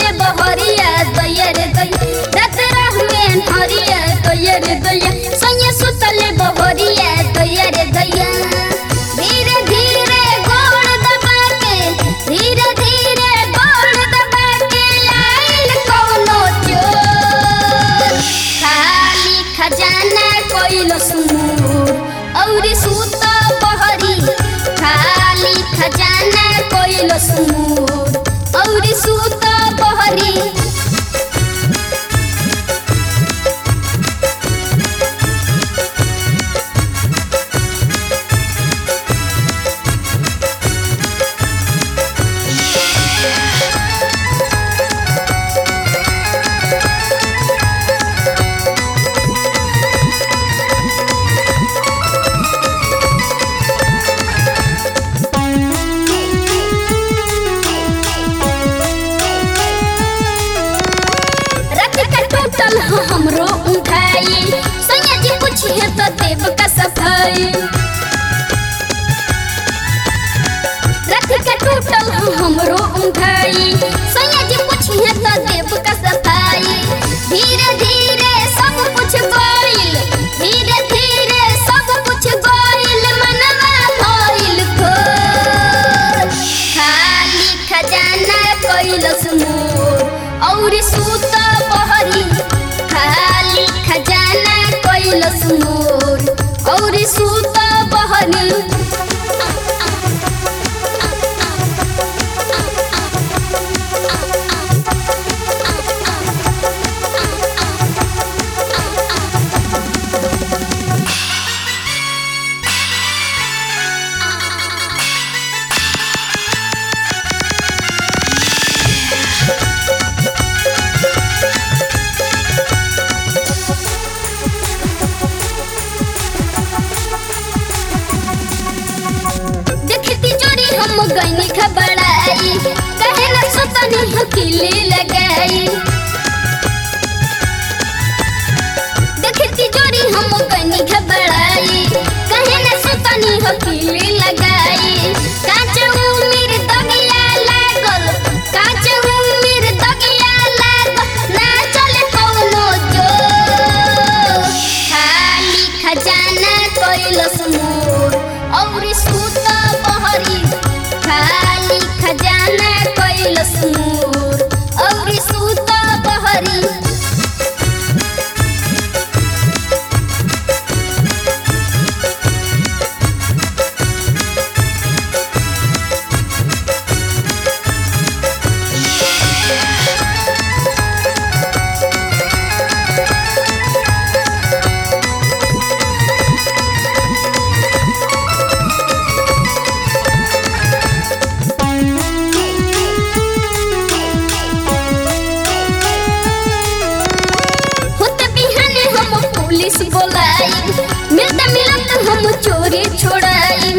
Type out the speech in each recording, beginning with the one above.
सुतले बहरिया दैया रे दैया रात रहुए हरिया दैया रे दैया सैया सुतले बहरिया दैया रे दैया धीरे धीरे गोड़ दबा के धीरे धीरे गोड़ दबा के आइल कोनो चोर खाली खजाना कोइलो सुमूर औरी सूत बहरी खाली खजाना कोइलो सुमूर औरी सूत बहरी हमरो उठाई सैया जी पूछिए तो देव का सफाई रथ का टूटल हमरो उठाई सैया जी पूछिए तो देव का सफाई धीरे धीरे सब कुछ गइल धीरे धीरे सब कुछ गइल मनवा भइल खोर खाली खजाना कइलस मोर औरी सूत बहरी खाली खजाना कइलस मोर औरी सूत बहरी गईनी खबड़ाई कहे न सुतनी हकीली लगाई देखती जोड़ी हम गईनी खबड़ाई कहे न सुतनी हकीली लगाई काच उमिर दगिया लागल काच उमिर दगिया लागल ना चले कोनो जो खाली खजाना कइलस मोर औरी सूत बहरी खाली खजाना कइलस मोर औरी सूत बहरी पुलिस बोलाई मिलता मिलता हम चोरी छोड़ाई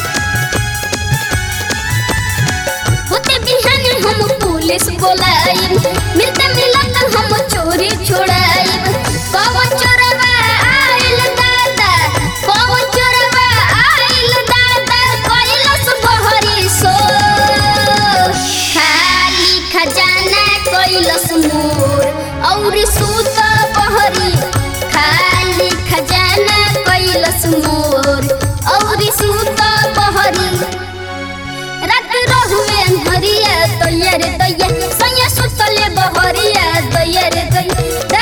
होते बिहाने हम पुलिस बोलाई मिलता मिलता हम चोरी छोड़ाई कौन चोरवा आइल दादा कौन चोरवा आइल दादा कइलस बहरी सो खाली खजाना कइलस मोर औरी सूत बहरी खाली खजाना कइलस मोर औरी सूत बहरी रात रहुए हरिया दैया रे दैया सैया सुतले बहरिया दैया रे दैया